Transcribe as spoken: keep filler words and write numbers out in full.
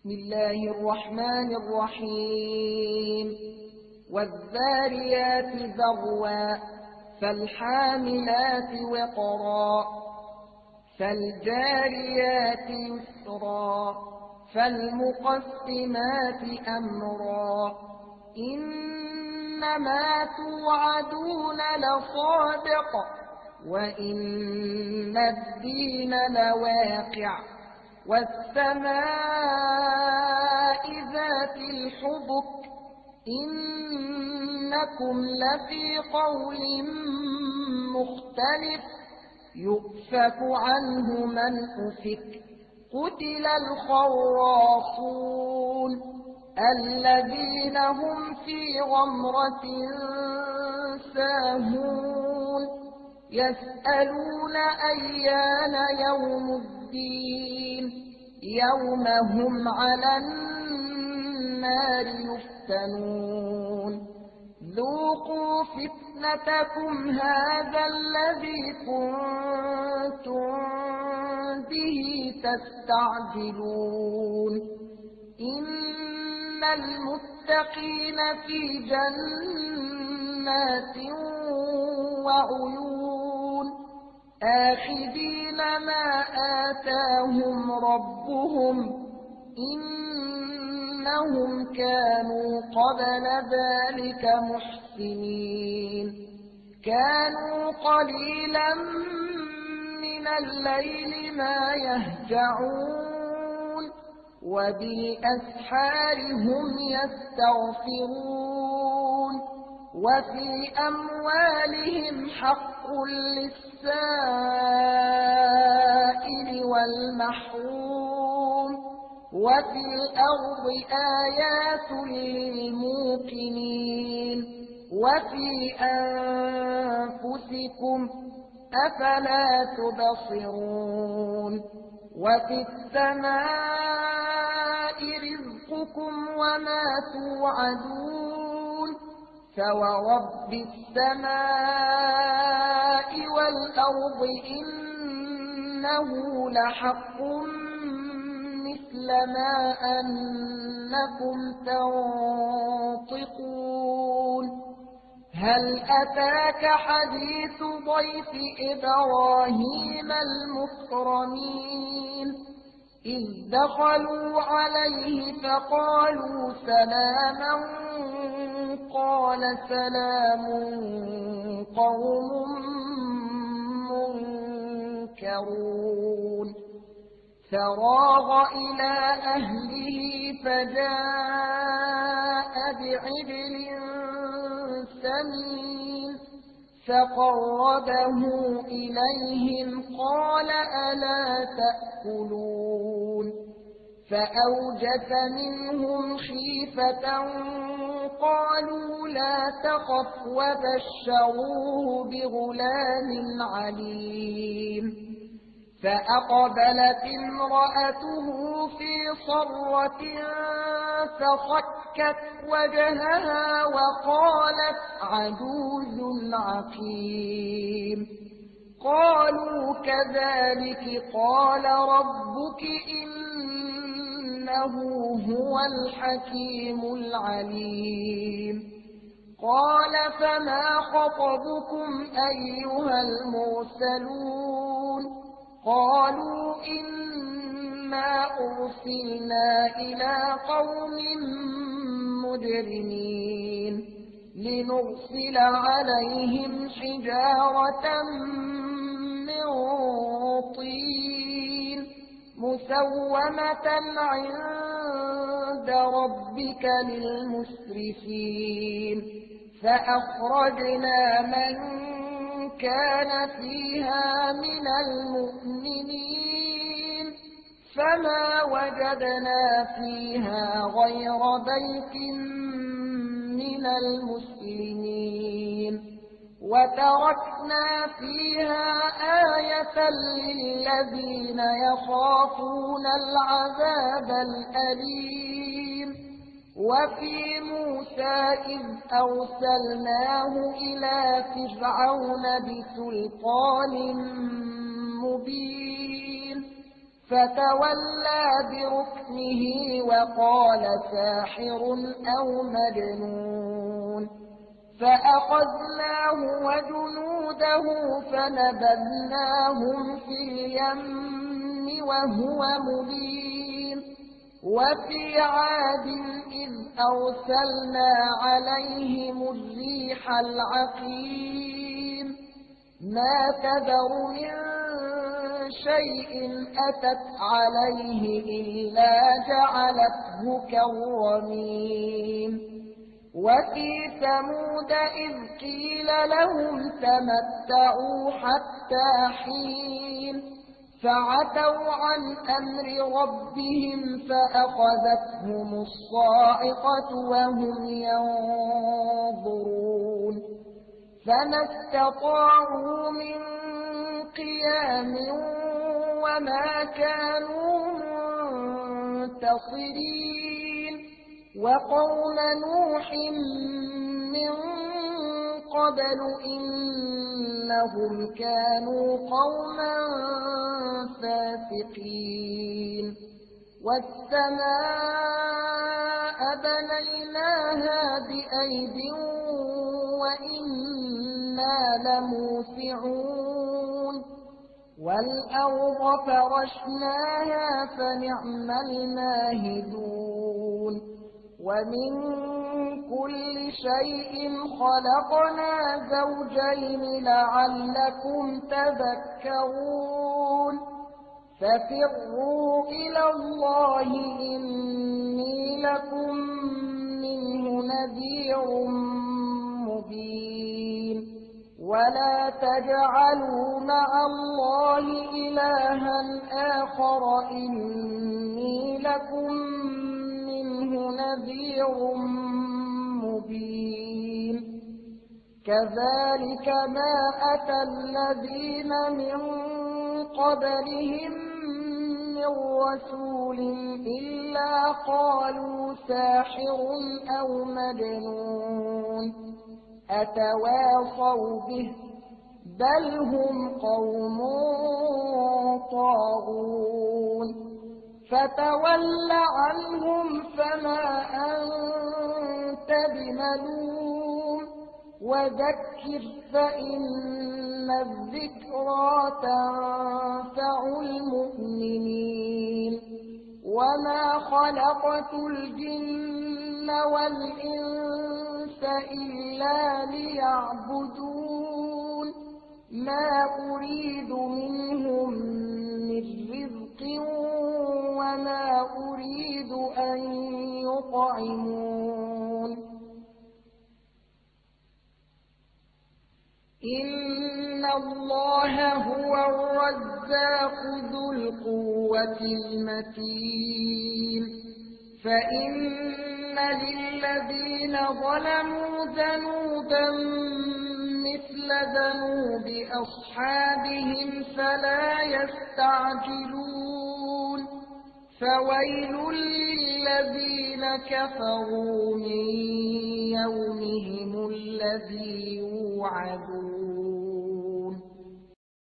بسم الله الرحمن الرحيم والذاريات ذروا فالحاملات وقرا فالجاريات يسرا فالمقسمات أمرا إنما توعدون لصادق وإن الدين لواقع والسماء ذات الحبك إنكم لفي قول مختلف يؤفك عنه من أفك قتل الخراصون الذين هم في غمرة ساهون يسألون أيان يوم الدين يوم هم على النار يفتنون ذوقوا فتنتكم هذا الذي كنتم به تستعجلون إن المتقين في جنات وعيون آخذين ما آتاهم ربهم إنهم كانوا قبل ذلك محسنين كانوا قليلا من الليل ما يهجعون وبالأسحار هم يستغفرون وفي أموالهم حق للسائل والمحروم وفي الأرض آيات للموقنين وفي أنفسكم أفلا تبصرون وفي السماء رزقكم وما توعدون فورب السماء والأرض إنه لحق مثل ما أنكم تنطقون هل أتاك حديث ضيف إبراهيم المكرمين إذ دخلوا عليه فقالوا سلاما قال سلام قوم منكرون فراغ إلى أهله فجاء بعجل سمين فقربه إليهم قال ألا تأكلون فأوجس منهم خيفة قالوا لا تخف وبشروه بغلام عليم فأقبلت امرأته في صرة فصكت وجهها وقالت عجوز عقيم قالوا كذلك قال ربك إنه هو الحكيم العليم قال فما خطبكم أيها المرسلون قالوا إنا أرسلنا إلى قوم مجرمين لنرسل عليهم حجارة من طين مسومة عند ربك للمسرفين فأخرجنا من كان فيها من المؤمنين فما وجدنا فيها غير بيت من المسلمين وتركنا فيها آية للذين يخافون العذاب الأليم وفي موسى إذ أرسلناه إلى فرعون بسلطان مبين فتولى بركنه فقال ساحر أو مجنون فأخذناه وجنوده فنبذناهم في اليم وهو مليم وفي عاد إذ أرسلنا عليهم الريح العقيم ما تذر من شيء أتت عليه إلا جعلته كالرميم وفي ثمود إذ قيل لهم تمتعوا حتى حين فعتوا عن أمر ربهم فأخذتهم الصاعقة وهم ينظرون فما استطاعوا من قيام وما كانوا منتصرين وقوم نوح من قبل إنهم كانوا قوما فاسقين والسماء بنيناها بأيد وإنا لموسعون والأرض فرشناها فنعم الماهدون ومن كل شيء خلقنا زوجين لعلكم تذكرون ففروا إلى الله إني لكم منه نذير مبين ولا تجعلوا مع الله إلها آخر إني لكم منه نذير مبين كذلك ما أتى الذين من قبلهم من رسول إلا قالوا ساحر أو مجنون أتواصوا به بل هم قوم طاغون فتول عنهم فما أنت بملوم وذكر فإن الذكرى تنفع المؤمنين وما خلقت الجن والإنس إلا ليعبدون ما أريد منهم من رزق وما أريد أن يطعمون إن الله هو الرزاق ذو القوة المتين فإن للذين ظلموا ذنوبا مثل ذنوب أصحابهم فلا يستعجلون فويل للذين كفروا من يومهم الذي يوعدون